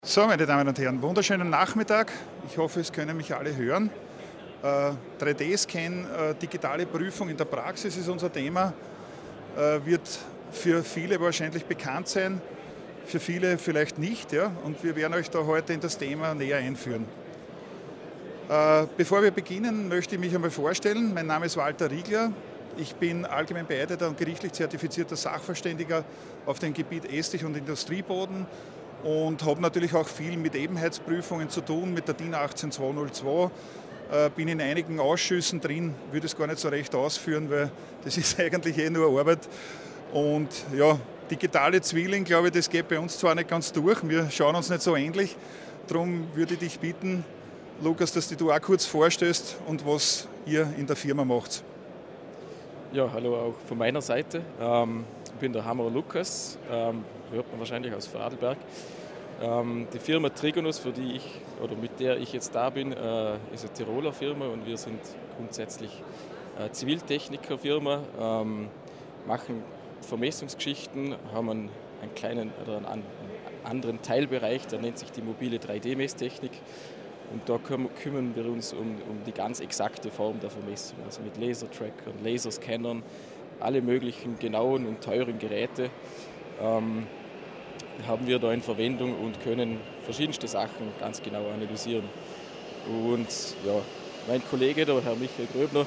So, meine Damen und Herren, wunderschönen Nachmittag. Ich hoffe, es können mich alle hören. 3D-Scan, digitale Prüfung in der Praxis ist unser Thema. Wird für viele wahrscheinlich bekannt sein, für viele vielleicht nicht. Ja? Und wir werden euch da heute in das Thema näher einführen. Bevor wir beginnen, möchte ich mich einmal vorstellen. Mein Name ist Walter Riegler. Ich bin allgemein beeideter und gerichtlich zertifizierter Sachverständiger auf dem Gebiet Essig- und Industrieboden und habe natürlich auch viel mit Ebenheitsprüfungen zu tun, mit der DIN 18202. Bin in einigen Ausschüssen drin, würde es gar nicht so recht ausführen, weil das ist eigentlich nur Arbeit. Und ja, digitale Zwilling, glaube ich, das geht bei uns zwar nicht ganz durch, wir schauen uns nicht so ähnlich. Darum würde ich dich bitten, Lukas, dass du auch kurz vorstellst und was ihr in der Firma macht. Ja, hallo auch von meiner Seite. Ich bin der Hammerer Lukas, hört man wahrscheinlich aus Vorarlberg. Die Firma Trigonus, mit der ich jetzt da bin, ist eine Tiroler Firma und wir sind grundsätzlich eine Ziviltechnikerfirma, machen Vermessungsgeschichten, haben einen kleinen oder einen anderen Teilbereich, der nennt sich die mobile 3D-Messtechnik. Und da kümmern wir uns um die ganz exakte Form der Vermessung, also mit Lasertrackern, Laserscannern, alle möglichen genauen und teuren Geräte haben wir da in Verwendung und können verschiedenste Sachen ganz genau analysieren. Und ja, mein Kollege, der Herr Michael Gröbner,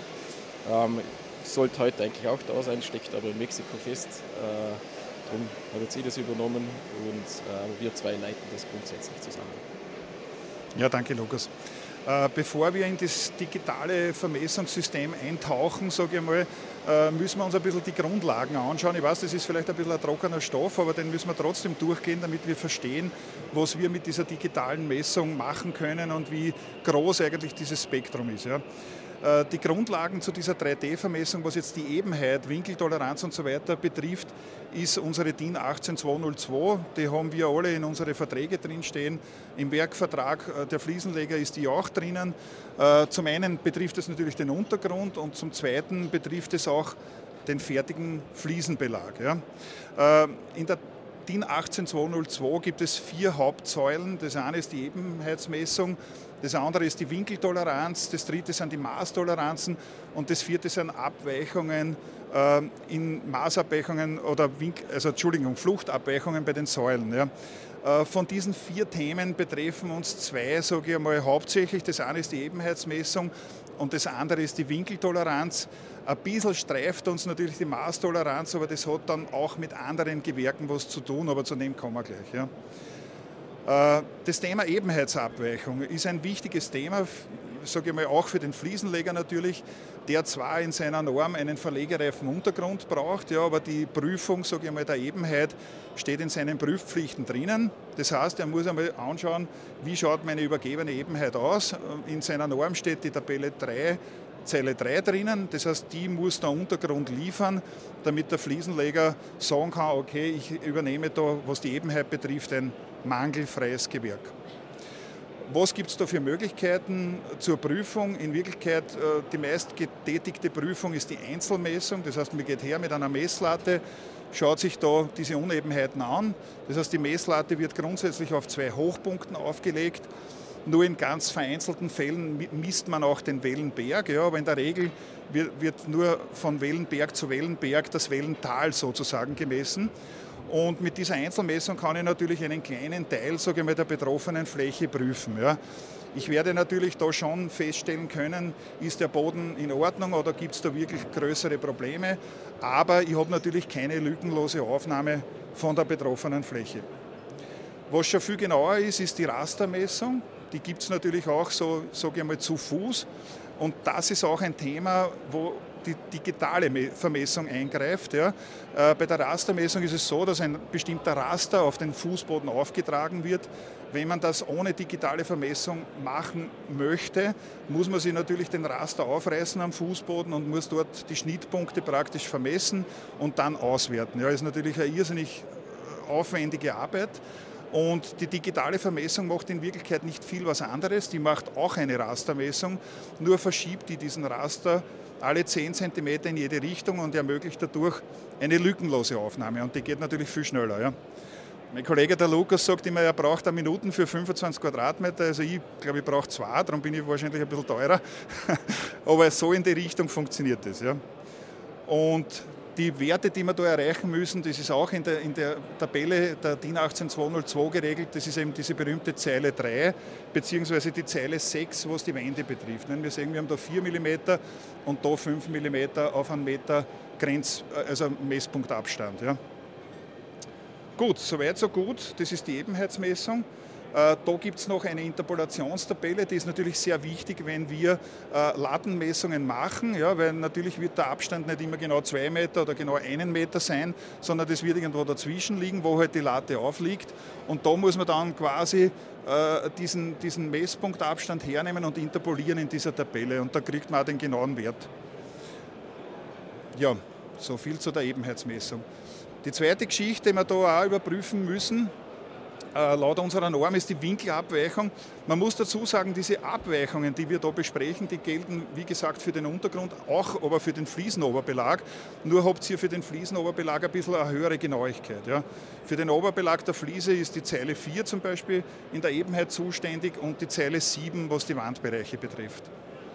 sollte heute eigentlich auch da sein, steckt aber in Mexiko fest. Darum hat er das übernommen und wir zwei leiten das grundsätzlich zusammen. Ja, danke Lukas. Bevor wir in das digitale Vermessungssystem eintauchen, sage ich mal, müssen wir uns ein bisschen die Grundlagen anschauen. Ich weiß, das ist vielleicht ein bisschen ein trockener Stoff, aber den müssen wir trotzdem durchgehen, damit wir verstehen, was wir mit dieser digitalen Messung machen können und wie groß eigentlich dieses Spektrum ist. Ja. Die Grundlagen zu dieser 3D-Vermessung, was jetzt die Ebenheit, Winkeltoleranz und so weiter betrifft, ist unsere DIN 18202. Die haben wir alle in unsere Verträge drinstehen. Im Werkvertrag der Fliesenleger ist die auch drinnen. Zum einen betrifft es natürlich den Untergrund und zum zweiten betrifft es auch den fertigen Fliesenbelag. Ja. In der DIN 18202 gibt es 4 Hauptsäulen. Das eine ist die Ebenheitsmessung, das andere ist die Winkeltoleranz, das dritte sind die Maßtoleranzen und das vierte sind Abweichungen in Maßabweichungen oder Fluchtabweichungen bei den Säulen. Ja. Von diesen 4 Themen betreffen uns 2, sage ich einmal, hauptsächlich. Das eine ist die Ebenheitsmessung und das andere ist die Winkeltoleranz. Ein bisschen streift uns natürlich die Maßtoleranz, aber das hat dann auch mit anderen Gewerken was zu tun, aber zu dem kommen wir gleich. Ja. Das Thema Ebenheitsabweichung ist ein wichtiges Thema, sage ich mal, auch für den Fliesenleger natürlich, der zwar in seiner Norm einen verlegereifen Untergrund braucht, ja, aber die Prüfung, sage ich mal, der Ebenheit steht in seinen Prüfpflichten drinnen. Das heißt, er muss einmal anschauen, wie schaut meine übergebene Ebenheit aus. In seiner Norm steht die Tabelle 3, Zeile 3 drinnen, das heißt, die muss der Untergrund liefern, damit der Fliesenleger sagen kann, okay, ich übernehme da, was die Ebenheit betrifft, ein mangelfreies Gewerk. Was gibt es da für Möglichkeiten zur Prüfung? In Wirklichkeit, die meist getätigte Prüfung ist die Einzelmessung, das heißt, man geht her mit einer Messlatte, schaut sich da diese Unebenheiten an, das heißt, die Messlatte wird grundsätzlich auf 2 Hochpunkten aufgelegt. Nur in ganz vereinzelten Fällen misst man auch den Wellenberg, ja, aber in der Regel wird nur von Wellenberg zu Wellenberg das Wellental sozusagen gemessen. Und mit dieser Einzelmessung kann ich natürlich einen kleinen Teil, sage ich mal, der betroffenen Fläche prüfen. Ja. Ich werde natürlich da schon feststellen können, ist der Boden in Ordnung oder gibt es da wirklich größere Probleme. Aber ich habe natürlich keine lückenlose Aufnahme von der betroffenen Fläche. Was schon viel genauer ist, ist die Rastermessung. Die gibt es natürlich auch so, sage ich mal, zu Fuß. Und das ist auch ein Thema, wo die digitale Vermessung eingreift. Ja. Bei der Rastermessung ist es so, dass ein bestimmter Raster auf den Fußboden aufgetragen wird. Wenn man das ohne digitale Vermessung machen möchte, muss man sich natürlich den Raster aufreißen am Fußboden und muss dort die Schnittpunkte praktisch vermessen und dann auswerten. Ja, das ist natürlich eine irrsinnig aufwendige Arbeit. Und die digitale Vermessung macht in Wirklichkeit nicht viel was anderes. Die macht auch eine Rastermessung, nur verschiebt die diesen Raster alle 10 cm in jede Richtung und ermöglicht dadurch eine lückenlose Aufnahme. Und die geht natürlich viel schneller. Ja. Mein Kollege der Lukas sagt immer, er braucht 1 Minute für 25 Quadratmeter. Also ich glaube, ich brauche 2, darum bin ich wahrscheinlich ein bisschen teurer. Aber so in die Richtung funktioniert das. Ja. Und die Werte, die wir da erreichen müssen, das ist auch in der Tabelle der DIN 18202 geregelt. Das ist eben diese berühmte Zeile 3 beziehungsweise die Zeile 6, was die Wände betrifft. Wir sehen, wir haben da 4 mm und da 5 mm auf 1 Meter also Messpunktabstand. Ja. Gut, soweit so gut. Das ist die Ebenheitsmessung. Da gibt es noch eine Interpolationstabelle, die ist natürlich sehr wichtig, wenn wir Lattenmessungen machen, ja, weil natürlich wird der Abstand nicht immer genau 2 Meter oder genau 1 Meter sein, sondern das wird irgendwo dazwischen liegen, wo halt die Latte aufliegt. Und da muss man dann quasi diesen Messpunktabstand hernehmen und interpolieren in dieser Tabelle. Und da kriegt man auch den genauen Wert. Ja, so viel zu der Ebenheitsmessung. Die zweite Geschichte, die wir da auch überprüfen müssen, laut unserer Norm, ist die Winkelabweichung. Man muss dazu sagen, diese Abweichungen, die wir da besprechen, die gelten, wie gesagt, für den Untergrund, auch aber für den Fliesenoberbelag. Nur habt ihr für den Fliesenoberbelag ein bisschen eine höhere Genauigkeit. Ja. Für den Oberbelag der Fliese ist die Zeile 4 zum Beispiel in der Ebenheit zuständig und die Zeile 7, was die Wandbereiche betrifft.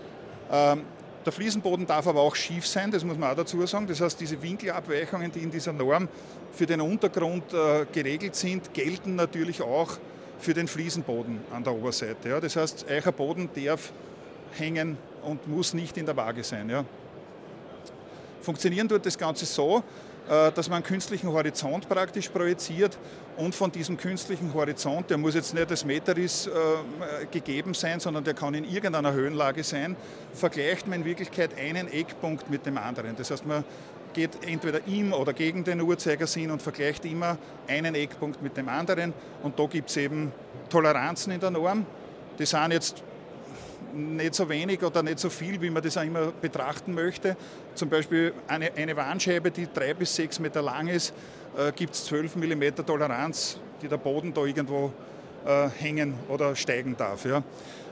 Der Fliesenboden darf aber auch schief sein, das muss man auch dazu sagen. Das heißt, diese Winkelabweichungen, die in dieser Norm für den Untergrund geregelt sind, gelten natürlich auch für den Fliesenboden an der Oberseite. Ja. Das heißt, euer Boden darf hängen und muss nicht in der Waage sein. Ja. Funktionieren tut das Ganze so, dass man einen künstlichen Horizont praktisch projiziert und von diesem künstlichen Horizont, der muss jetzt nicht als Meterriss gegeben sein, sondern der kann in irgendeiner Höhenlage sein, vergleicht man in Wirklichkeit einen Eckpunkt mit dem anderen. Das heißt, man geht entweder im oder gegen den Uhrzeigersinn und vergleicht immer einen Eckpunkt mit dem anderen. Und da gibt es eben Toleranzen in der Norm. Die sind jetzt nicht so wenig oder nicht so viel, wie man das auch immer betrachten möchte. Zum Beispiel eine Wandscheibe, die 3 bis 6 Meter lang ist, gibt es 12 mm Toleranz, die der Boden da irgendwo hängen oder steigen darf. Ja.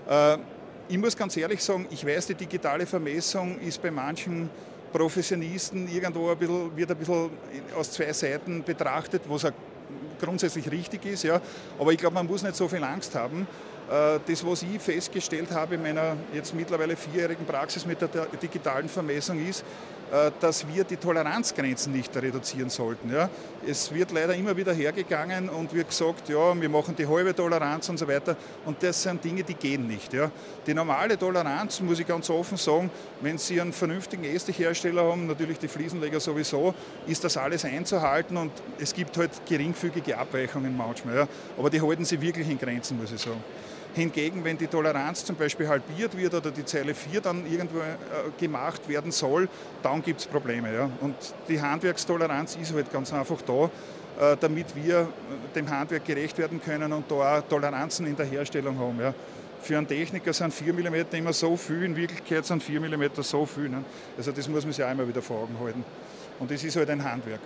Ich muss ganz ehrlich sagen, ich weiß, die digitale Vermessung ist bei manchen Professionisten irgendwo wird ein bisschen aus 2 Seiten betrachtet, was auch grundsätzlich richtig ist. Ja. Aber ich glaube, man muss nicht so viel Angst haben. Das, was ich festgestellt habe in meiner jetzt mittlerweile 4-jährigen Praxis mit der digitalen Vermessung ist, dass wir die Toleranzgrenzen nicht reduzieren sollten. Ja. Es wird leider immer wieder hergegangen und wird gesagt, ja, wir machen die halbe Toleranz und so weiter. Und das sind Dinge, die gehen nicht. Ja. Die normale Toleranz, muss ich ganz offen sagen, wenn Sie einen vernünftigen Esstichhersteller haben, natürlich die Fliesenleger sowieso, ist das alles einzuhalten und es gibt halt geringfügige Abweichungen manchmal. Ja. Aber die halten sie wirklich in Grenzen, muss ich sagen. Hingegen, wenn die Toleranz zum Beispiel halbiert wird oder die Zeile 4 dann irgendwo gemacht werden soll, dann gibt es Probleme. Ja. Und die Handwerkstoleranz ist halt ganz einfach da, damit wir dem Handwerk gerecht werden können und da auch Toleranzen in der Herstellung haben. Ja. Für einen Techniker sind 4 mm immer so viel, in Wirklichkeit sind 4 mm so viel. Ne. Also das muss man sich auch immer wieder vor Augen halten. Und das ist halt ein Handwerk.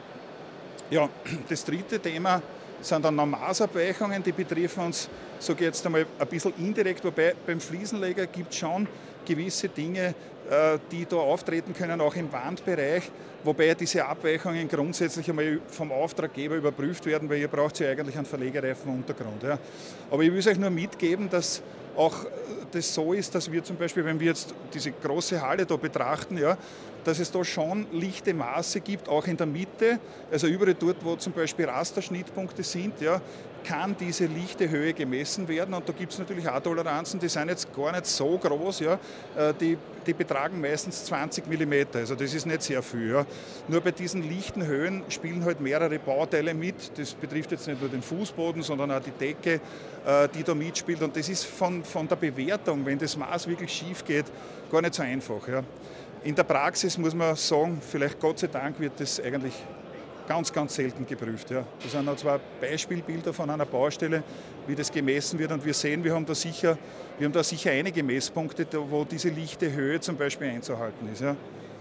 Ja, das dritte Thema sind dann noch Maßabweichungen, die betreffen uns, sage ich jetzt einmal, ein bisschen indirekt, wobei beim Fliesenleger gibt es schon gewisse Dinge, die da auftreten können, auch im Wandbereich, wobei diese Abweichungen grundsätzlich einmal vom Auftraggeber überprüft werden, weil ihr braucht ja eigentlich einen verlegereifen Untergrund. Ja. Aber ich will es euch nur mitgeben, dass auch das so ist, dass wir zum Beispiel, wenn wir jetzt diese große Halle da betrachten, ja, dass es da schon lichte Maße gibt, auch in der Mitte, also überall dort, wo zum Beispiel Rasterschnittpunkte sind, ja, kann diese lichte Höhe gemessen werden und da gibt es natürlich auch Toleranzen, die sind jetzt gar nicht so groß, ja, die betragen meistens 20 mm, also das ist nicht sehr viel. Ja. Nur bei diesen lichten Höhen spielen halt mehrere Bauteile mit, das betrifft jetzt nicht nur den Fußboden, sondern auch die Decke, die da mitspielt und das ist von der Bewertung, wenn das Maß wirklich schief geht, gar nicht so einfach. Ja. In der Praxis muss man sagen, vielleicht Gott sei Dank wird das eigentlich ganz, ganz selten geprüft. Ja. Das sind noch 2 Beispielbilder von einer Baustelle, wie das gemessen wird und wir sehen, wir haben da sicher einige Messpunkte, wo diese lichte Höhe zum Beispiel einzuhalten ist. Ja.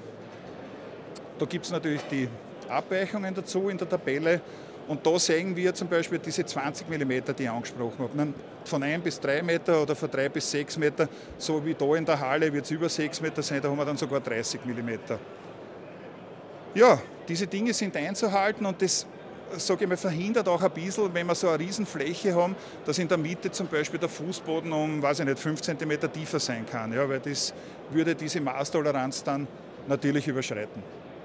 Da gibt es natürlich die Abweichungen dazu in der Tabelle und da sehen wir zum Beispiel diese 20 mm, die ich angesprochen habe. Von 1 bis 3 Meter oder von 3 bis 6 Meter, so wie da in der Halle wird es über 6 Meter sein, da haben wir dann sogar 30 mm. Ja, diese Dinge sind einzuhalten und das sage ich mal, verhindert auch ein bisschen, wenn wir so eine Riesenfläche haben, dass in der Mitte zum Beispiel der Fußboden um, weiß ich nicht, 5 cm tiefer sein kann, ja, weil das würde diese Maßtoleranz dann natürlich überschreiten.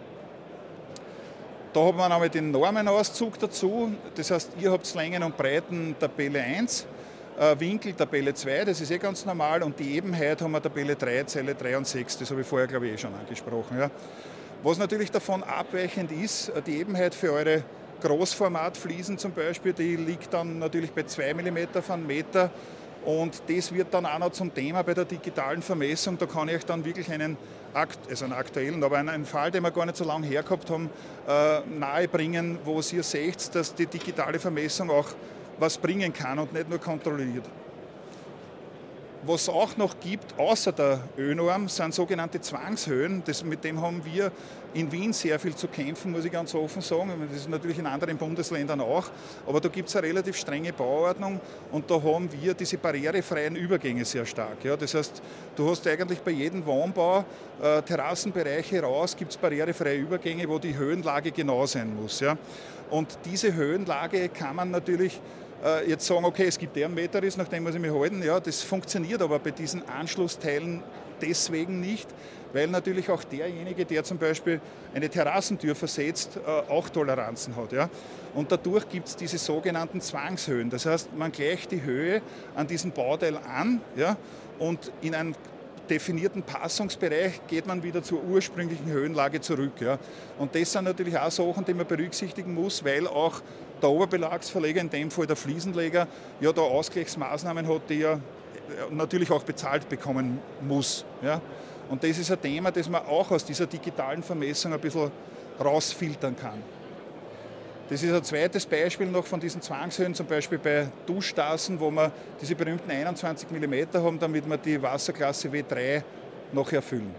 Da haben wir einmal den Normenauszug dazu, das heißt, ihr habt Längen und Breiten Tabelle 1, Winkel Tabelle 2, das ist ganz normal, und die Ebenheit haben wir Tabelle 3, Zelle 3 und 6, das habe ich vorher, glaube ich, schon angesprochen. Ja. Was natürlich davon abweichend ist, die Ebenheit für eure Großformatfliesen zum Beispiel, die liegt dann natürlich bei 2 mm auf einen Meter, und das wird dann auch noch zum Thema bei der digitalen Vermessung. Da kann ich euch dann wirklich einen aktuellen, aber einen Fall, den wir gar nicht so lange hergehabt haben, nahebringen, wo ihr seht, dass die digitale Vermessung auch was bringen kann und nicht nur kontrolliert. Was es auch noch gibt, außer der ÖNorm, sind sogenannte Zwangshöhen. Mit dem haben wir in Wien sehr viel zu kämpfen, muss ich ganz offen sagen. Das ist natürlich in anderen Bundesländern auch. Aber da gibt es eine relativ strenge Bauordnung, und da haben wir diese barrierefreien Übergänge sehr stark. Ja, das heißt, du hast eigentlich bei jedem Wohnbau Terrassenbereiche raus, gibt es barrierefreie Übergänge, wo die Höhenlage genau sein muss. Ja. Und diese Höhenlage kann man natürlich jetzt sagen, okay, es gibt einen Meterriss, nach dem muss ich mich halten. Ja, das funktioniert aber bei diesen Anschlussteilen deswegen nicht, weil natürlich auch derjenige, der zum Beispiel eine Terrassentür versetzt, auch Toleranzen hat. Ja. Und dadurch gibt es diese sogenannten Zwangshöhen. Das heißt, man gleicht die Höhe an diesem Bauteil an, ja, und in einem definierten Passungsbereich geht man wieder zur ursprünglichen Höhenlage zurück. Ja. Und das sind natürlich auch Sachen, die man berücksichtigen muss, weil auch der Oberbelagsverleger, in dem Fall der Fliesenleger, ja da Ausgleichsmaßnahmen hat, die er natürlich auch bezahlt bekommen muss. Ja. Und das ist ein Thema, das man auch aus dieser digitalen Vermessung ein bisschen rausfiltern kann. Das ist ein zweites Beispiel noch von diesen Zwangshöhen, zum Beispiel bei Duschtassen, wo wir diese berühmten 21 mm haben, damit wir die Wasserklasse W3 noch erfüllen.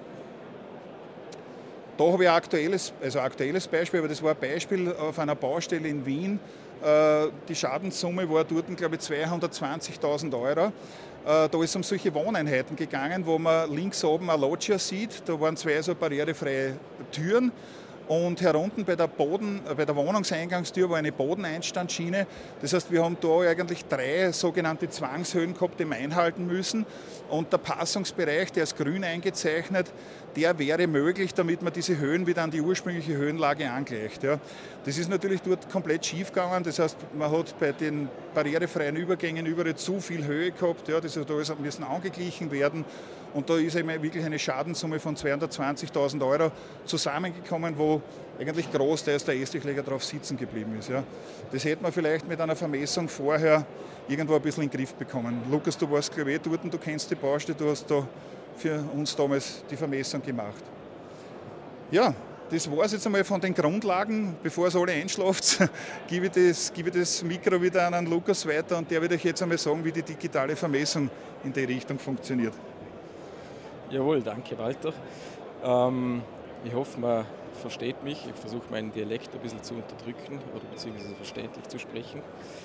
Da habe ich ein aktuelles Beispiel, aber das war ein Beispiel auf einer Baustelle in Wien. Die Schadenssumme war dort, glaube ich, 220.000 €. Da ist es um solche Wohneinheiten gegangen, wo man links oben eine Loggia sieht. Da waren 2 so barrierefreie Türen. Und herunten bei der Wohnungseingangstür war eine Bodeneinstandsschiene. Das heißt, wir haben da eigentlich 3 sogenannte Zwangshöhen gehabt, die wir einhalten müssen. Und der Passungsbereich, der ist grün eingezeichnet, der wäre möglich, damit man diese Höhen wieder an die ursprüngliche Höhenlage angleicht. Ja. Das ist natürlich dort komplett schief gegangen. Das heißt, man hat bei den barrierefreien Übergängen überall zu viel Höhe gehabt. Ja. Da müssen angeglichen werden. Und da ist eben wirklich eine Schadenssumme von 220.000 € zusammengekommen, wo eigentlich großteils der Estrichleger drauf sitzen geblieben ist. Ja. Das hätte man vielleicht mit einer Vermessung vorher irgendwo ein bisschen in den Griff bekommen. Lukas, du warst, glaube ich, dort, du kennst die Baustelle, du hast da für uns damals die Vermessung gemacht. Ja, das war es jetzt einmal von den Grundlagen. Bevor es alle einschlaft, gebe ich das Mikro wieder an Lukas weiter, und der wird euch jetzt einmal sagen, wie die digitale Vermessung in die Richtung funktioniert. Jawohl, danke Walter. Ich hoffe, man versteht mich. Ich versuche meinen Dialekt ein bisschen zu unterdrücken oder beziehungsweise verständlich zu sprechen.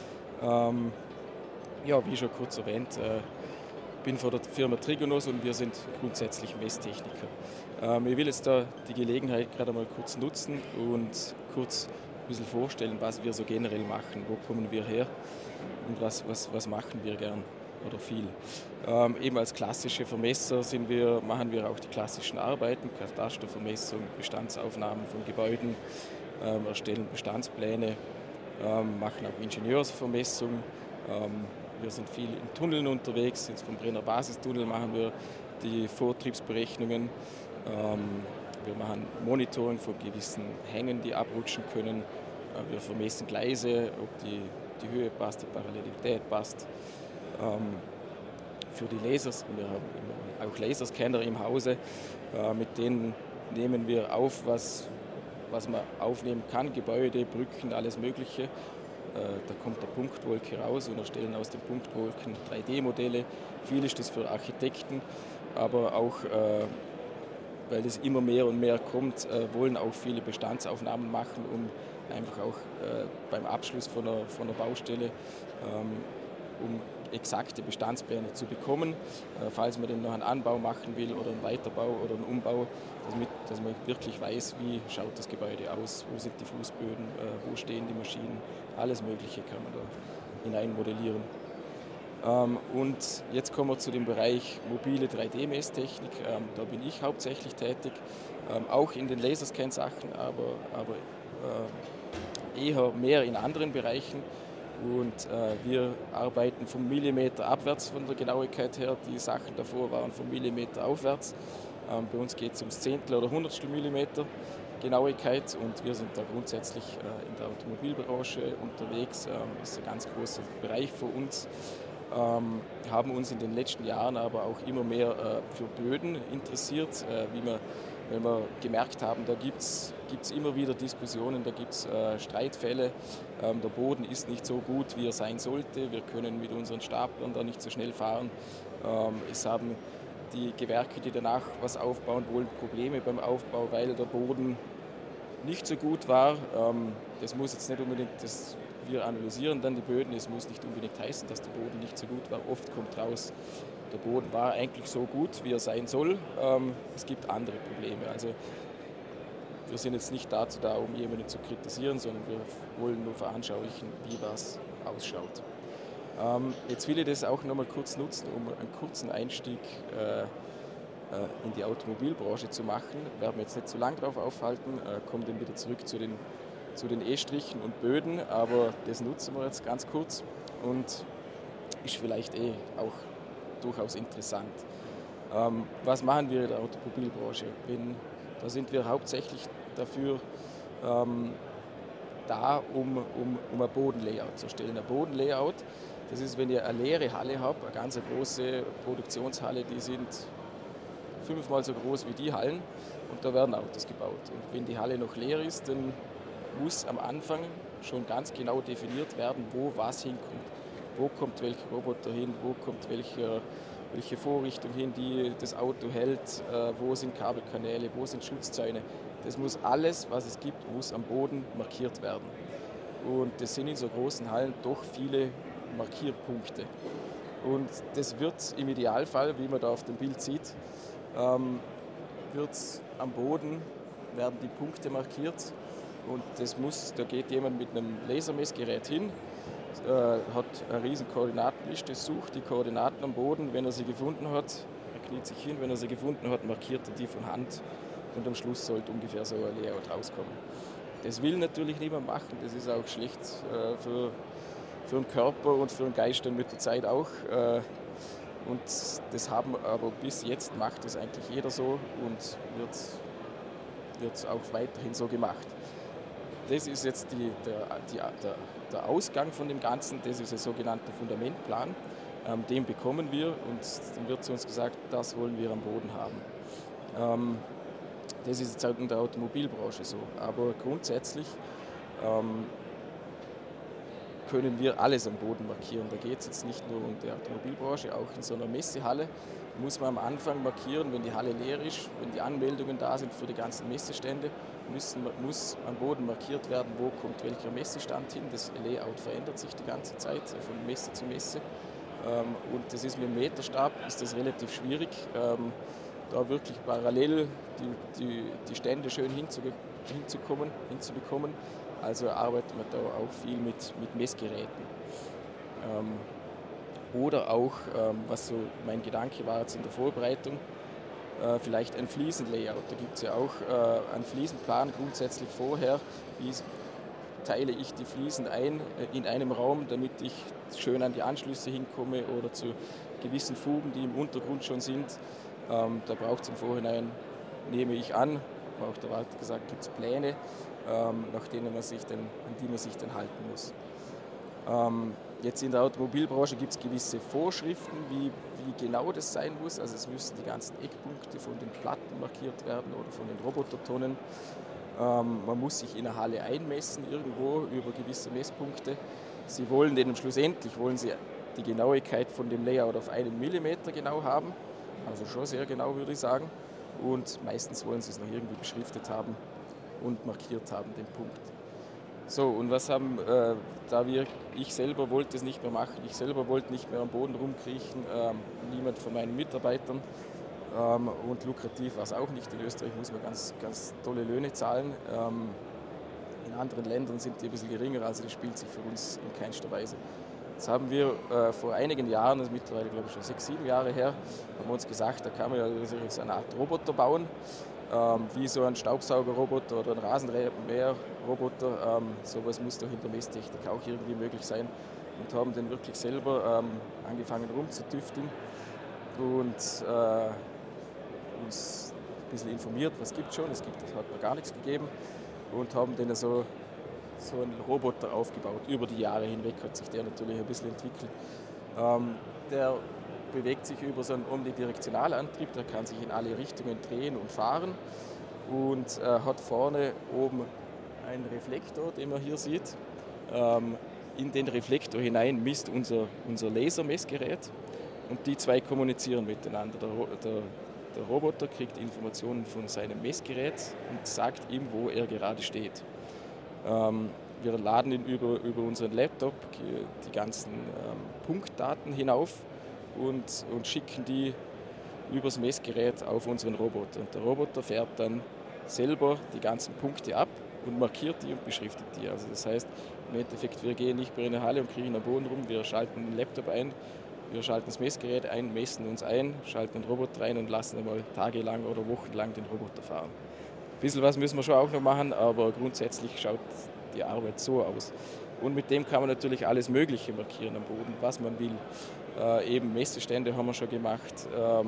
Wie schon kurz erwähnt, ich bin von der Firma Trigonos und wir sind grundsätzlich Messtechniker. Ich will jetzt da die Gelegenheit gerade mal kurz nutzen und kurz ein bisschen vorstellen, was wir so generell machen, wo kommen wir her und was machen wir gern oder viel. Eben als klassische Vermesser machen wir auch die klassischen Arbeiten, Katastervermessung, Bestandsaufnahmen von Gebäuden, erstellen Bestandspläne, machen auch Ingenieursvermessung. Wir sind viel in Tunneln unterwegs, jetzt vom Brenner Basistunnel machen wir die Vortriebsberechnungen. Wir machen Monitoring von gewissen Hängen, die abrutschen können. Wir vermessen Gleise, ob die Höhe passt, die Parallelität passt. Für die Lasers, wir haben auch Laserscanner im Hause, mit denen nehmen wir auf, was man aufnehmen kann, Gebäude, Brücken, alles Mögliche. Da kommt der Punktwolke raus und erstellen aus den Punktwolken 3D-Modelle. Viel ist das für Architekten, aber auch, weil das immer mehr und mehr kommt, wollen auch viele Bestandsaufnahmen machen, um einfach auch beim Abschluss von einer Baustelle, um exakte Bestandspläne zu bekommen, falls man denn noch einen Anbau machen will oder einen Weiterbau oder einen Umbau, dass man wirklich weiß, wie schaut das Gebäude aus, wo sind die Fußböden, wo stehen die Maschinen, alles Mögliche kann man da hinein modellieren. Und jetzt kommen wir zu dem Bereich mobile 3D-Messtechnik. Da bin ich hauptsächlich tätig, auch in den Laserscan-Sachen, aber eher mehr in anderen Bereichen. Und wir arbeiten vom Millimeter abwärts von der Genauigkeit her. Die Sachen davor waren vom Millimeter aufwärts. Bei uns geht es ums Zehntel oder Hundertstel Millimeter Genauigkeit und wir sind da grundsätzlich in der Automobilbranche unterwegs. Das ist ein ganz großer Bereich für uns. Haben uns in den letzten Jahren aber auch immer mehr für Böden interessiert, weil wir gemerkt haben, da gibt es immer wieder Diskussionen, da gibt es Streitfälle. Der Boden ist nicht so gut, wie er sein sollte. Wir können mit unseren Staplern da nicht so schnell fahren. Es haben die Gewerke, die danach was aufbauen wollen, Probleme beim Aufbau, weil der Boden nicht so gut war. Das muss jetzt nicht unbedingt, wir analysieren dann die Böden, es muss nicht unbedingt heißen, dass der Boden nicht so gut war. Oft kommt raus, der Boden war eigentlich so gut, wie er sein soll. Es gibt andere Probleme. Also wir sind jetzt nicht dazu da, um jemanden zu kritisieren, sondern wir wollen nur veranschaulichen, wie was ausschaut. Jetzt will ich das auch noch mal kurz nutzen, um einen kurzen Einstieg in die Automobilbranche zu machen. Wir werden jetzt nicht zu lange darauf aufhalten, kommen dann wieder zurück zu den E-Strichen und Böden, aber das nutzen wir jetzt ganz kurz und ist vielleicht auch durchaus interessant. Was machen wir in der Automobilbranche? Da sind wir hauptsächlich dafür da, um ein Bodenlayout zu erstellen. Ein Bodenlayout, das ist, wenn ihr eine leere Halle habt, eine ganz große Produktionshalle, die sind 5-mal so groß wie die Hallen und da werden Autos gebaut. Und wenn die Halle noch leer ist, dann muss am Anfang schon ganz genau definiert werden, wo was hinkommt. Wo kommt welcher Roboter hin, wo kommt welche Vorrichtung hin, die das Auto hält, wo sind Kabelkanäle, wo sind Schutzzäune. Das muss alles, was es gibt, muss am Boden markiert werden. Und das sind in so großen Hallen doch viele Markierpunkte. Und das wird im Idealfall, wie man da auf dem Bild sieht, wird am Boden werden die Punkte markiert. Und da geht jemand mit einem Lasermessgerät hin, hat eine riesen Koordinatenliste, sucht die Koordinaten am Boden. Wenn er sie gefunden hat, er kniet sich hin, wenn er sie gefunden hat, markiert er die von Hand und am Schluss sollte ungefähr so ein Layout rauskommen. Das will natürlich niemand machen, das ist auch schlecht für den Körper und für den Geist dann mit der Zeit auch. Und das haben aber bis jetzt macht das eigentlich jeder so und wird auch weiterhin so gemacht. Das ist jetzt der Ausgang von dem Ganzen, das ist der sogenannte Fundamentplan. Den bekommen wir und dann wird zu uns gesagt, das wollen wir am Boden haben. Das ist jetzt auch in der Automobilbranche so, aber grundsätzlich können wir alles am Boden markieren. Da geht es jetzt nicht nur um die Automobilbranche, auch in so einer Messehalle muss man am Anfang markieren, wenn die Halle leer ist, wenn die Anmeldungen da sind für die ganzen Messestände, muss am Boden markiert werden, wo kommt welcher Messestand hin. Das Layout verändert sich die ganze Zeit von Messe zu Messe. Und das ist mit dem Meterstab ist das relativ schwierig, da wirklich parallel die Stände schön hinzubekommen. Also arbeitet man da auch viel mit Messgeräten. Oder auch, was so mein Gedanke war jetzt in der Vorbereitung, vielleicht ein Fliesenlayout. Da gibt es ja auch einen Fliesenplan grundsätzlich vorher. Wie teile ich die Fliesen ein in einem Raum, damit ich schön an die Anschlüsse hinkomme oder zu gewissen Fugen, die im Untergrund schon sind. Da braucht es im Vorhinein, nehme ich an, hat auch der Walter gesagt, gibt es Pläne, an die man sich dann halten muss. Jetzt in der Automobilbranche gibt es gewisse Vorschriften, wie genau das sein muss. Also es müssen die ganzen Eckpunkte von den Platten markiert werden oder von den Robotertonnen. Man muss sich in einer Halle einmessen irgendwo über gewisse Messpunkte. Schlussendlich wollen sie die Genauigkeit von dem Layout auf 1 Millimeter genau haben. Also schon sehr genau, würde ich sagen. Und meistens wollen sie es noch irgendwie beschriftet haben und markiert haben, den Punkt. So, und ich selber wollte es nicht mehr machen, ich selber wollte nicht mehr am Boden rumkriechen, niemand von meinen Mitarbeitern. Und lukrativ war es auch nicht. In Österreich muss man ganz, ganz tolle Löhne zahlen. In anderen Ländern sind die ein bisschen geringer, also das spielt sich für uns in keinster Weise. Jetzt haben wir vor einigen Jahren, das ist mittlerweile glaube ich schon 6, 7 Jahre her, haben wir uns gesagt, da kann man ja so eine Art Roboter bauen, wie so ein Staubsaugerroboter oder ein Rasenmäherroboter. Sowas muss doch in der Messtechnik auch irgendwie möglich sein, und haben den wirklich selber angefangen rumzutüfteln und uns ein bisschen informiert, was gibt es schon. Es hat noch gar nichts gegeben, und haben den so einen Roboter aufgebaut. Über die Jahre hinweg hat sich der natürlich ein bisschen entwickelt. Der bewegt sich über so einen Omnidirektionalantrieb, der kann sich in alle Richtungen drehen und fahren und hat vorne oben einen Reflektor, den man hier sieht. In den Reflektor hinein misst unser Lasermessgerät, und die zwei kommunizieren miteinander. Der Roboter kriegt Informationen von seinem Messgerät und sagt ihm, wo er gerade steht. Wir laden ihn über unseren Laptop die ganzen Punktdaten hinauf und schicken die übers Messgerät auf unseren Roboter. Und der Roboter fährt dann selber die ganzen Punkte ab und markiert die und beschriftet die. Also das heißt, im Endeffekt, wir gehen nicht mehr in eine Halle und kriechen am Boden rum, wir schalten den Laptop ein, wir schalten das Messgerät ein, messen uns ein, schalten den Roboter rein und lassen einmal tagelang oder wochenlang den Roboter fahren. Ein bisschen was müssen wir schon auch noch machen, aber grundsätzlich schaut die Arbeit so aus. Und mit dem kann man natürlich alles Mögliche markieren am Boden, was man will. Eben Messestände haben wir schon gemacht.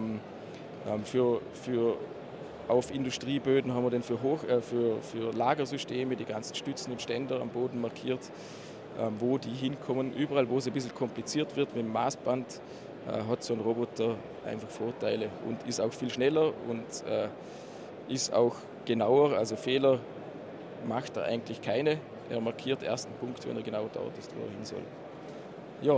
Auf Industrieböden haben wir den für Lagersysteme, die ganzen Stützen und Ständer am Boden markiert, wo die hinkommen. Überall, wo es ein bisschen kompliziert wird mit dem Maßband, hat so ein Roboter einfach Vorteile und ist auch viel schneller und ist auch genauer. Also Fehler macht er eigentlich keine. Er markiert erst einen Punkt, wenn er genau dort ist, wo er hin soll. Ja,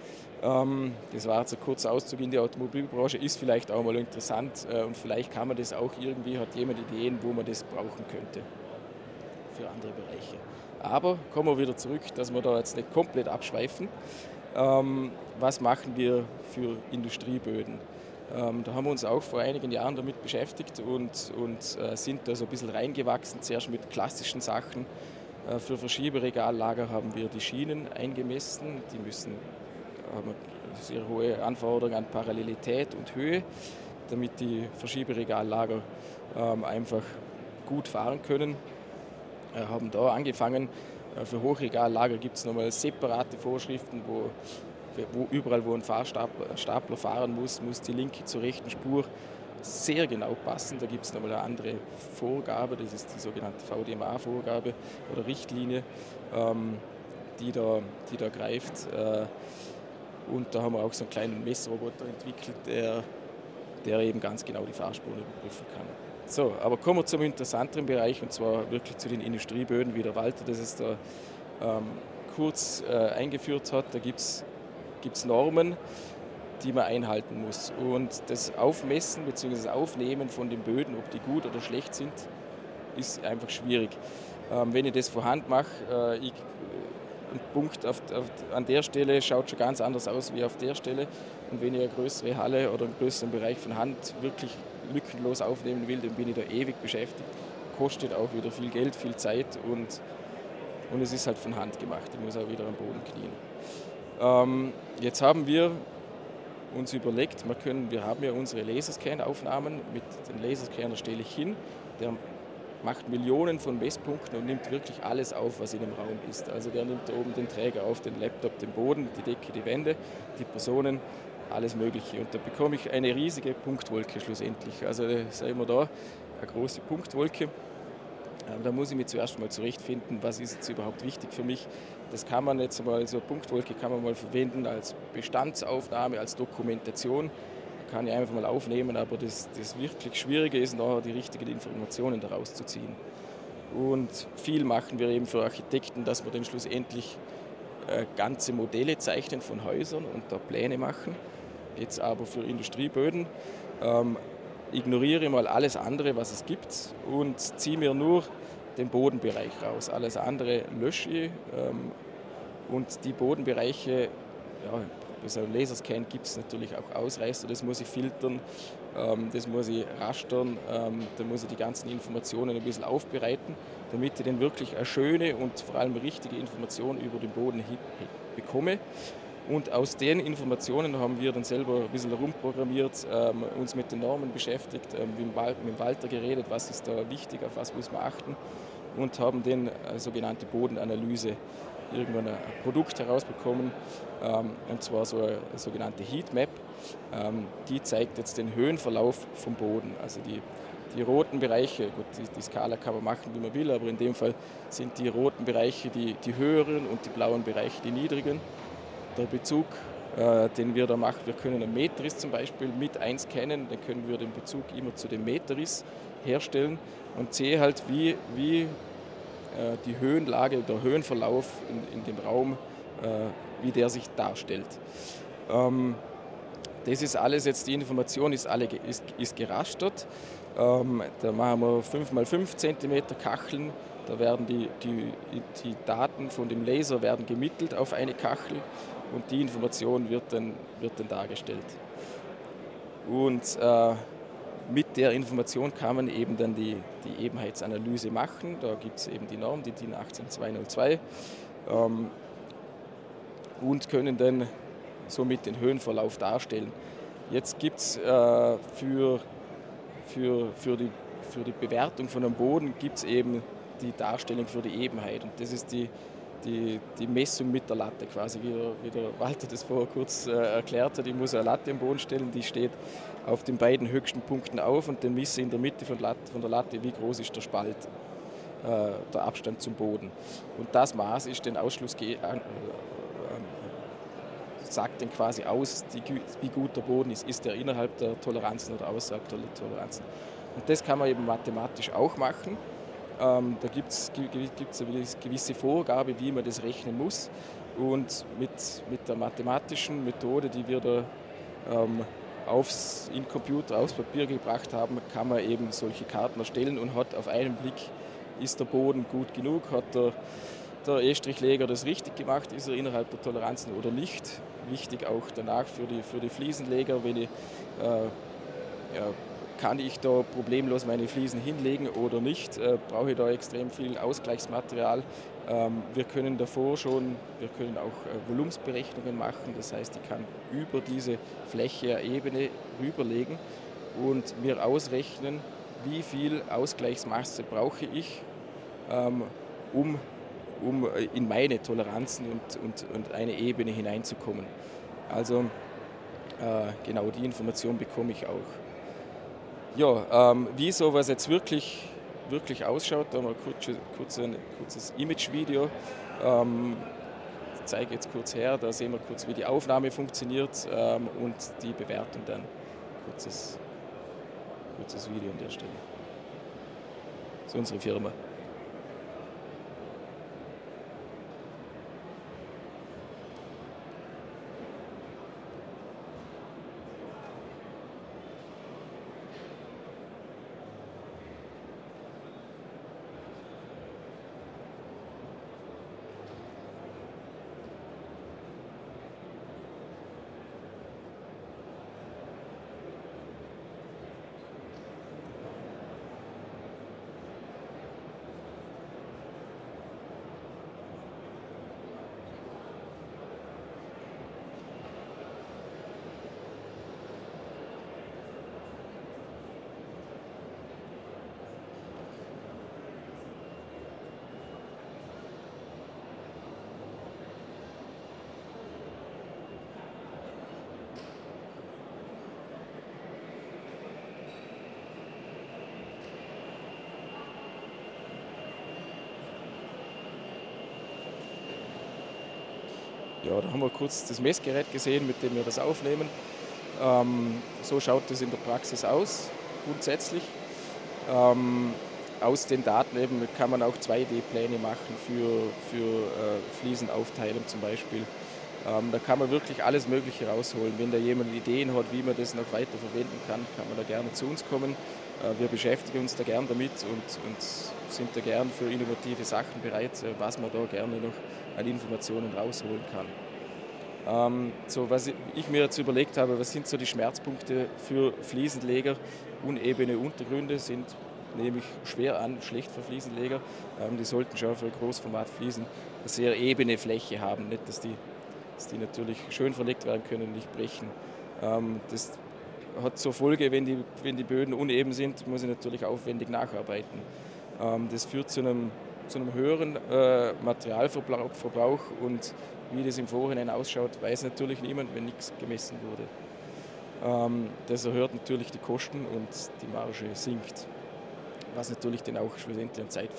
das war jetzt ein kurzer Auszug in die Automobilbranche, ist vielleicht auch mal interessant und vielleicht kann man das auch irgendwie, hat jemand Ideen, wo man das brauchen könnte für andere Bereiche. Aber kommen wir wieder zurück, dass wir da jetzt nicht komplett abschweifen. Was machen wir für Industrieböden? Da haben wir uns auch vor einigen Jahren damit beschäftigt und sind da so ein bisschen reingewachsen, zuerst mit klassischen Sachen. Für Verschieberegallager haben wir die Schienen eingemessen, haben sehr hohe Anforderungen an Parallelität und Höhe, damit die Verschieberegallager einfach gut fahren können. Haben da angefangen. Für Hochregallager gibt es nochmal separate Vorschriften, wo überall, wo ein Stapler fahren muss die linke zur rechten Spur sehr genau passen. Da gibt es nochmal eine andere Vorgabe, das ist die sogenannte VDMA-Vorgabe oder Richtlinie, die da greift. Und da haben wir auch so einen kleinen Messroboter entwickelt, der eben ganz genau die Fahrspuren überprüfen kann. So, aber kommen wir zum interessanteren Bereich, und zwar wirklich zu den Industrieböden, wie der Walter das ist da kurz eingeführt hat. Da gibt es Normen, die man einhalten muss. Und das Aufmessen bzw. das Aufnehmen von den Böden, ob die gut oder schlecht sind, ist einfach schwierig. Wenn ich das von Hand mache, ein Punkt an der Stelle schaut schon ganz anders aus wie auf der Stelle. Und wenn ich eine größere Halle oder einen größeren Bereich von Hand wirklich lückenlos aufnehmen will, dann bin ich da ewig beschäftigt. Kostet auch wieder viel Geld, viel Zeit und es ist halt von Hand gemacht. Ich muss auch wieder am Boden knien. Jetzt haben wir uns überlegt, wir haben ja unsere Laserscan-Aufnahmen, mit dem Laserscanner stelle ich hin, der macht Millionen von Messpunkten und nimmt wirklich alles auf, was in dem Raum ist. Also der nimmt da oben den Träger auf, den Laptop, den Boden, die Decke, die Wände, die Personen, alles Mögliche. Und da bekomme ich eine riesige Punktwolke schlussendlich. Also sehen wir da, eine große Punktwolke. Da muss ich mich zuerst mal zurechtfinden, was ist jetzt überhaupt wichtig für mich. Das kann man jetzt mal, so eine Punktwolke kann man mal verwenden als Bestandsaufnahme, als Dokumentation. Da kann ich einfach mal aufnehmen, aber das wirklich Schwierige ist, nachher die richtigen Informationen daraus zu ziehen. Und viel machen wir eben für Architekten, dass wir dann schlussendlich ganze Modelle zeichnen von Häusern und da Pläne machen. Jetzt aber für Industrieböden ignoriere mal alles andere, was es gibt und ziehe mir nur den Bodenbereich raus. Alles andere lösche ich und die Bodenbereiche, ja, bei so einem Laserscan gibt es natürlich auch Ausreißer, das muss ich filtern, das muss ich rastern, da muss ich die ganzen Informationen ein bisschen aufbereiten, damit ich dann wirklich eine schöne und vor allem richtige Information über den Boden bekomme. Und aus den Informationen haben wir dann selber ein bisschen herumprogrammiert, uns mit den Normen beschäftigt, mit Walter geredet, was ist da wichtig, auf was muss man achten und haben dann eine sogenannte Bodenanalyse, irgendwann ein Produkt herausbekommen, und zwar so eine sogenannte Heatmap. Die zeigt jetzt den Höhenverlauf vom Boden, also die roten Bereiche, gut, die Skala kann man machen, wie man will, aber in dem Fall sind die roten Bereiche die höheren und die blauen Bereiche die niedrigen. Der Bezug, den wir da machen, wir können einen Meterriss zum Beispiel mit einscannen, dann können wir den Bezug immer zu dem Meterriss herstellen und sehe halt, wie die Höhenlage, der Höhenverlauf in dem Raum, wie der sich darstellt. Das ist alles jetzt, die Information ist gerastert. Da machen wir 5x5 cm Kacheln. Da werden die Daten von dem Laser werden gemittelt auf eine Kachel und die Information wird dann dargestellt. Und mit der Information kann man eben dann die Ebenheitsanalyse machen. Da gibt es eben die Norm, die DIN 18202, und können dann somit den Höhenverlauf darstellen. Jetzt gibt es für die Bewertung von einem Boden gibt es eben die Darstellung für die Ebenheit. Und das ist die Messung mit der Latte quasi, wie der Walter das vorher kurz erklärt hat. Ich muss eine Latte am Boden stellen, die steht auf den beiden höchsten Punkten auf und dann messe ich in der Mitte von der Latte, wie groß ist der Spalt, der Abstand zum Boden. Und das Maß ist den Ausschluss sagt dann quasi aus, wie gut der Boden ist. Ist der innerhalb der Toleranzen oder außerhalb der Toleranzen? Und das kann man eben mathematisch auch machen. Da gibt es eine gewisse Vorgabe, wie man das rechnen muss. Und mit der mathematischen Methode, die wir da in Computer aufs Papier gebracht haben, kann man eben solche Karten erstellen und hat auf einen Blick, ist der Boden gut genug, hat der E-Strichleger das richtig gemacht, ist er innerhalb der Toleranzen oder nicht. Wichtig auch danach für die Fliesenleger, kann ich da problemlos meine Fliesen hinlegen oder nicht, brauche ich da extrem viel Ausgleichsmaterial. Wir können auch Volumensberechnungen machen, das heißt, ich kann über diese Fläche eine Ebene rüberlegen und mir ausrechnen, wie viel Ausgleichsmasse brauche ich, um in meine Toleranzen und eine Ebene hineinzukommen. Also genau die Information bekomme ich auch. Ja, wie sowas jetzt wirklich ausschaut, da haben wir ein kurzes Image-Video. Ich zeige jetzt kurz her, da sehen wir kurz, wie die Aufnahme funktioniert und die Bewertung dann. Kurzes Video an der Stelle. Das ist unsere Firma. Ja, da haben wir kurz das Messgerät gesehen, mit dem wir das aufnehmen. So schaut das in der Praxis aus, grundsätzlich. Aus den Daten eben kann man auch 2D-Pläne machen für Fliesenaufteilung zum Beispiel. Da kann man wirklich alles Mögliche rausholen. Wenn da jemand Ideen hat, wie man das noch weiter verwenden kann man da gerne zu uns kommen. Wir beschäftigen uns da gern damit und sind da gern für innovative Sachen bereit, was man da gerne noch an Informationen rausholen kann. So, was ich mir jetzt überlegt habe, was sind so die Schmerzpunkte für Fliesenleger? Unebene Untergründe sind nehme ich schwer an, schlecht für Fliesenleger. Die sollten schon für Großformatfliesen eine sehr ebene Fläche haben, nicht, dass die natürlich schön verlegt werden können und nicht brechen. Das hat zur Folge, wenn die Böden uneben sind, muss ich natürlich aufwendig nacharbeiten. Das führt zu einem höheren Materialverbrauch und wie das im Vorhinein ausschaut, weiß natürlich niemand, wenn nichts gemessen wurde. Das erhöht natürlich die Kosten und die Marge sinkt, was natürlich dann auch schlussendlich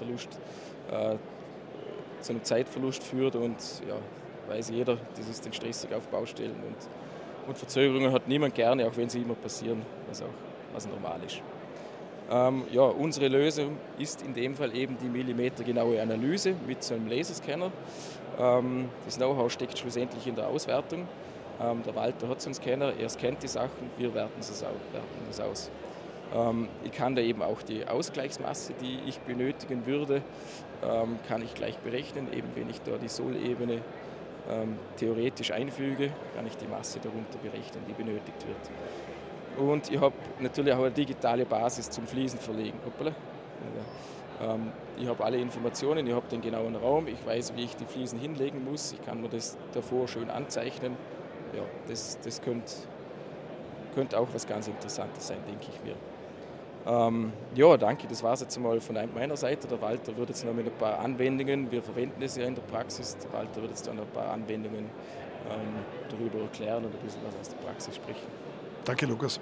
zu einem Zeitverlust führt und ja, weiß jeder, das ist dann stressig auf Baustellen und Verzögerungen hat niemand gerne, auch wenn sie immer passieren, was normal ist. Unsere Lösung ist in dem Fall eben die millimetergenaue Analyse mit so einem Laserscanner. Das Know-how steckt schlussendlich in der Auswertung. Der Walter hat so einen Scanner, er scannt die Sachen, wir werten es aus. Ich kann da eben auch die Ausgleichsmasse, die ich benötigen würde, kann ich gleich berechnen. Eben wenn ich da die Sohlebene theoretisch einfüge, kann ich die Masse darunter berechnen, die benötigt wird. Und ich habe natürlich auch eine digitale Basis zum Fliesenverlegen. Ich habe alle Informationen, ich habe den genauen Raum, ich weiß, wie ich die Fliesen hinlegen muss, ich kann mir das davor schön anzeichnen. Ja, das könnte auch was ganz Interessantes sein, denke ich mir. Danke, das war es jetzt mal von meiner Seite. Der Walter wird jetzt noch mit ein paar Anwendungen, wir verwenden es ja in der Praxis, der Walter wird jetzt dann noch ein paar Anwendungen darüber erklären und ein bisschen was aus der Praxis sprechen. Danke, Lukas.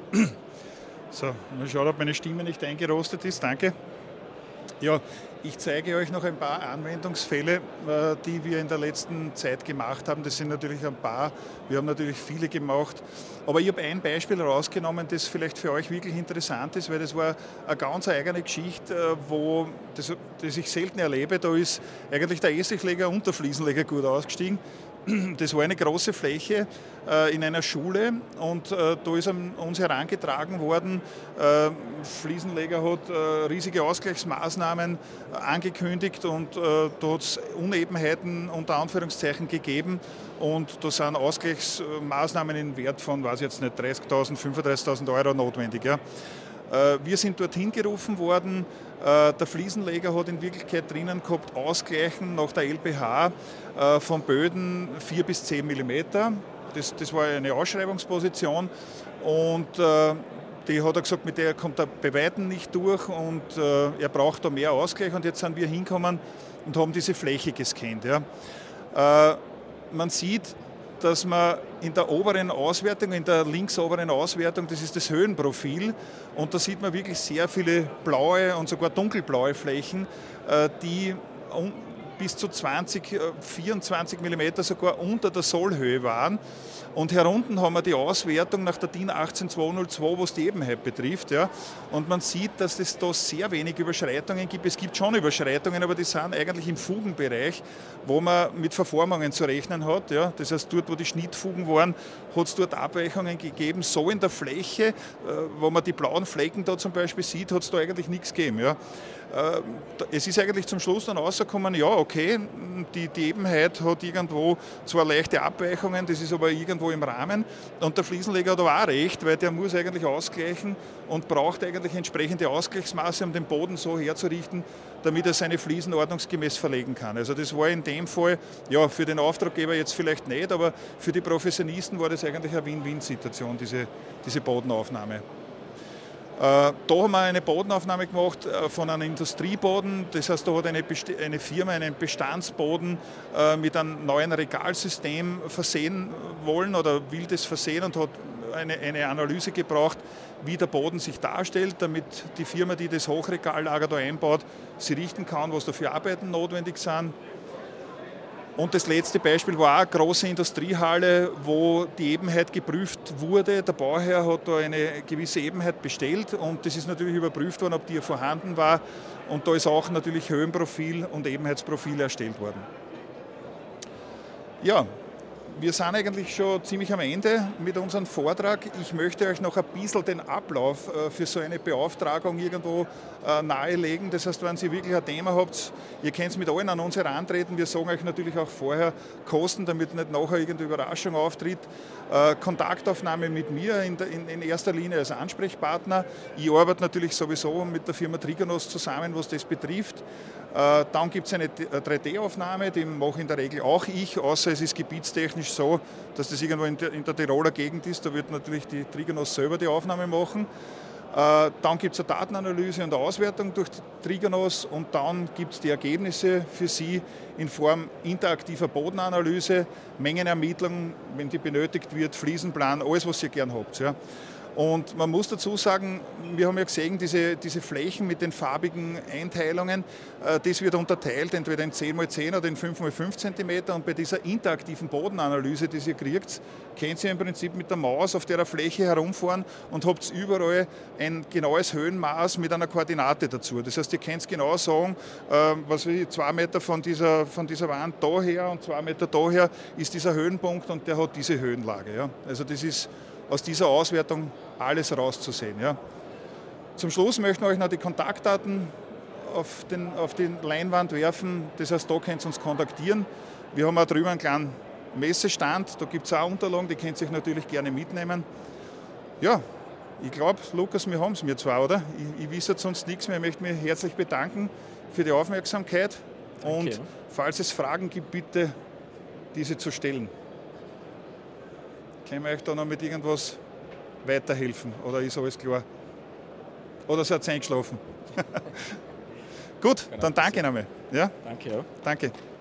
So, mal schauen, ob meine Stimme nicht eingerostet ist. Danke. Ja, ich zeige euch noch ein paar Anwendungsfälle, die wir in der letzten Zeit gemacht haben. Das sind natürlich ein paar, wir haben natürlich viele gemacht. Aber ich habe ein Beispiel rausgenommen, das vielleicht für euch wirklich interessant ist, weil das war eine ganz eigene Geschichte, das ich selten erlebe. Da ist eigentlich der Essigleger und der Fliesenleger gut ausgestiegen. Das war eine große Fläche in einer Schule und da ist an uns herangetragen worden, Fliesenleger hat riesige Ausgleichsmaßnahmen angekündigt und da hat es Unebenheiten unter Anführungszeichen gegeben und da sind Ausgleichsmaßnahmen im Wert von, weiß jetzt nicht, 30.000, 35.000 Euro notwendig. Ja. Wir sind dorthin gerufen worden. Der Fliesenleger hat in Wirklichkeit drinnen gehabt Ausgleichen nach der LBH von Böden 4 bis 10 mm. Das war eine Ausschreibungsposition und die hat er gesagt, mit der kommt er bei Weitem nicht durch und er braucht da mehr Ausgleich und jetzt sind wir hingekommen und haben diese Fläche gescannt. Ja. Man sieht, dass man in der oberen Auswertung, in der linksoberen Auswertung, das ist das Höhenprofil und da sieht man wirklich sehr viele blaue und sogar dunkelblaue Flächen, die bis zu 20, 24 mm sogar unter der Sollhöhe waren. Und herunten haben wir die Auswertung nach der DIN 18202, was die Ebenheit betrifft. Ja. Und man sieht, dass es da sehr wenig Überschreitungen gibt. Es gibt schon Überschreitungen, aber die sind eigentlich im Fugenbereich, wo man mit Verformungen zu rechnen hat. Ja. Das heißt, dort, wo die Schnittfugen waren, hat es dort Abweichungen gegeben. So in der Fläche, wo man die blauen Flecken da zum Beispiel sieht, hat es da eigentlich nichts gegeben. Ja. Es ist eigentlich zum Schluss dann rausgekommen, ja, okay, die Ebenheit hat irgendwo zwar leichte Abweichungen, das ist aber irgendwo im Rahmen und der Fliesenleger hat aber auch recht, weil der muss eigentlich ausgleichen und braucht eigentlich entsprechende Ausgleichsmaße, um den Boden so herzurichten, damit er seine Fliesen ordnungsgemäß verlegen kann. Also das war in dem Fall, ja, für den Auftraggeber jetzt vielleicht nicht, aber für die Professionisten war das eigentlich eine Win-Win-Situation, diese Bodenaufnahme. Da haben wir eine Bodenaufnahme gemacht von einem Industrieboden. Das heißt, da hat eine Firma einen Bestandsboden mit einem neuen Regalsystem versehen wollen oder will das versehen und hat eine Analyse gebraucht, wie der Boden sich darstellt, damit die Firma, die das Hochregallager da einbaut, sie richten kann, was da für Arbeiten notwendig sind. Und das letzte Beispiel war auch eine große Industriehalle, wo die Ebenheit geprüft wurde. Der Bauherr hat da eine gewisse Ebenheit bestellt und das ist natürlich überprüft worden, ob die vorhanden war. Und da ist auch natürlich Höhenprofil und Ebenheitsprofil erstellt worden. Ja, Wir sind eigentlich schon ziemlich am Ende mit unserem Vortrag. Ich möchte euch noch ein bisschen den Ablauf für so eine Beauftragung irgendwo nahelegen. Das heißt, wenn ihr wirklich ein Thema habt, ihr könnt mit allen an uns herantreten. Wir sagen euch natürlich auch vorher Kosten, damit nicht nachher irgendeine Überraschung auftritt. Kontaktaufnahme mit mir in erster Linie als Ansprechpartner. Ich arbeite natürlich sowieso mit der Firma Trigonos zusammen, was das betrifft. Dann gibt es eine 3D-Aufnahme, die mache in der Regel auch ich, außer es ist gebietstechnisch so, dass das irgendwo in der Tiroler Gegend ist. Da wird natürlich die Trigonos selber die Aufnahme machen. Dann gibt es eine Datenanalyse und eine Auswertung durch Trigonos und dann gibt es die Ergebnisse für Sie in Form interaktiver Bodenanalyse, Mengenermittlung, wenn die benötigt wird, Fliesenplan, alles, was ihr gern habt. Ja. Und man muss dazu sagen, wir haben ja gesehen, diese Flächen mit den farbigen Einteilungen, das wird unterteilt entweder in 10x10 oder in 5x5 cm. Und bei dieser interaktiven Bodenanalyse, die ihr kriegt, könnt ihr im Prinzip mit der Maus auf der Fläche herumfahren und habt überall ein genaues Höhenmaß mit einer Koordinate dazu. Das heißt, ihr könnt genau sagen, 2 Meter von dieser Wand daher und 2 Meter daher ist dieser Höhenpunkt und der hat diese Höhenlage. Ja. Also das ist aus dieser Auswertung alles rauszusehen. Ja. Zum Schluss möchten wir euch noch die Kontaktdaten auf die Leinwand werfen. Das heißt, da könnt ihr uns kontaktieren. Wir haben auch drüben einen kleinen Messestand, da gibt es auch Unterlagen, die könnt ihr euch natürlich gerne mitnehmen. Ja, ich glaube, Lukas, wir haben es mir zwar, oder? Ich weiß jetzt sonst nichts mehr. Ich möchte mich herzlich bedanken für die Aufmerksamkeit. Danke. Und falls es Fragen gibt, bitte diese zu stellen. Können wir euch da noch mit irgendwas weiterhelfen? Oder ist alles klar? Oder seid ihr eingeschlafen? Gut, genau, dann danke nochmal. Ja? Danke auch. Danke.